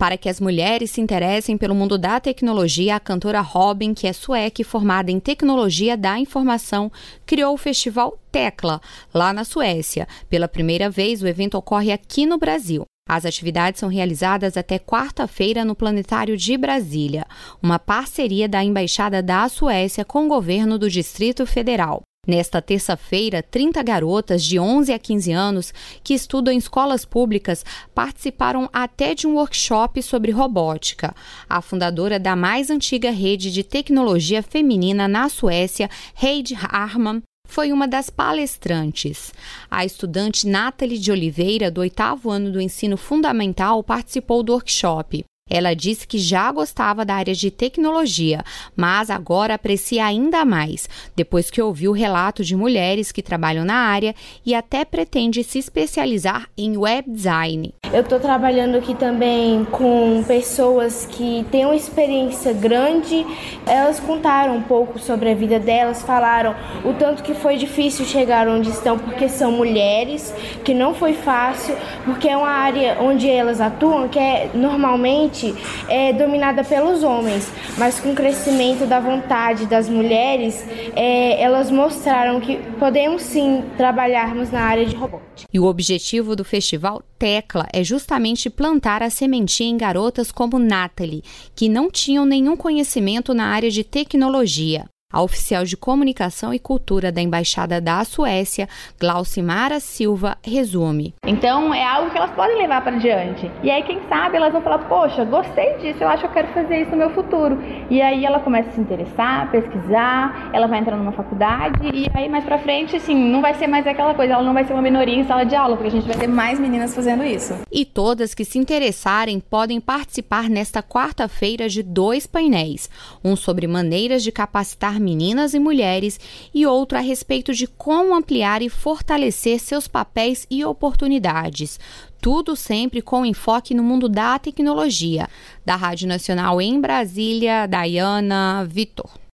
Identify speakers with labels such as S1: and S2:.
S1: Para que as mulheres se interessem pelo mundo da tecnologia, a cantora Robyn, que é sueca e formada em tecnologia da informação, criou o festival Tekla, lá na Suécia. Pela primeira vez, o evento ocorre aqui no Brasil. As atividades são realizadas até quarta-feira no Planetário de Brasília, uma parceria da Embaixada da Suécia com o governo do Distrito Federal. Nesta terça-feira, 30 garotas de 11 a 15 anos que estudam em escolas públicas participaram até de um workshop sobre robótica. A fundadora da mais antiga rede de tecnologia feminina na Suécia, Heidi Harman, foi uma das palestrantes. A estudante Nathalie de Oliveira, do 8º ano do ensino fundamental, participou do workshop. Ela disse que já gostava da área de tecnologia, mas agora aprecia ainda mais, depois que ouviu o relato de mulheres que trabalham na área e até pretende se especializar em web design.
S2: Eu estou trabalhando aqui também com pessoas que têm uma experiência grande. Elas contaram um pouco sobre a vida delas, falaram o tanto que foi difícil chegar onde estão, porque são mulheres, que não foi fácil, porque é uma área onde elas atuam que normalmente é dominada pelos homens, mas com o crescimento da vontade das mulheres, elas mostraram que podemos sim trabalharmos na área de robótica.
S1: E o objetivo do festival Tekla é justamente plantar a sementinha em garotas como Nathalie, que não tinham nenhum conhecimento na área de tecnologia. A oficial de comunicação e cultura da Embaixada da Suécia, Glaucimara Silva, resume.
S3: Então é algo que elas podem levar para diante. E aí quem sabe elas vão falar, poxa, gostei disso, eu acho que eu quero fazer isso no meu futuro. E aí ela começa a se interessar, pesquisar, ela vai entrar numa faculdade e aí mais pra frente, assim, não vai ser mais aquela coisa, ela não vai ser uma minoria em sala de aula, porque a gente vai ter mais meninas fazendo isso.
S1: E todas que se interessarem podem participar nesta quarta-feira de 2 painéis, um sobre maneiras de capacitar meninas e mulheres e outro a respeito de como ampliar e fortalecer seus papéis e oportunidades. Tudo sempre com enfoque no mundo da tecnologia. Da Rádio Nacional em Brasília, Dayana Vitor.